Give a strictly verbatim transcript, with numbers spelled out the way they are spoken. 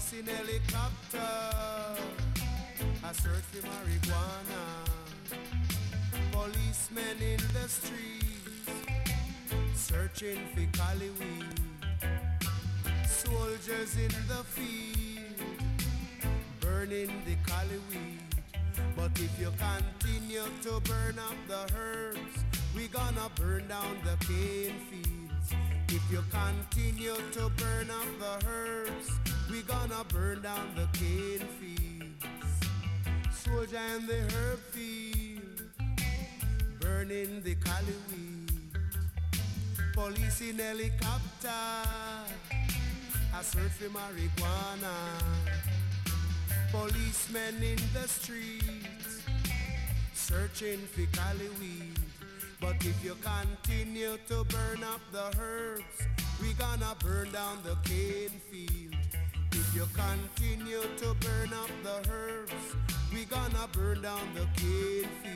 Police in helicopter, a search for marijuana. Policemen in the streets, searching for cali weed. Soldiers in the field, burning the cali weed. But if you continue to burn up the herbs, we gonna burn down the cane fields. If you continue to burn up the herbs, we gonna burn down the cane fields. Soldier in the herb field, burning the cali weed. Police in helicopter, a search for marijuana. Policemen in the streets, searching for cali weed. But if you continue to burn up the herbs, we gonna burn down the cane field. If you continue to burn up the herbs, we gonna burn down the cane field.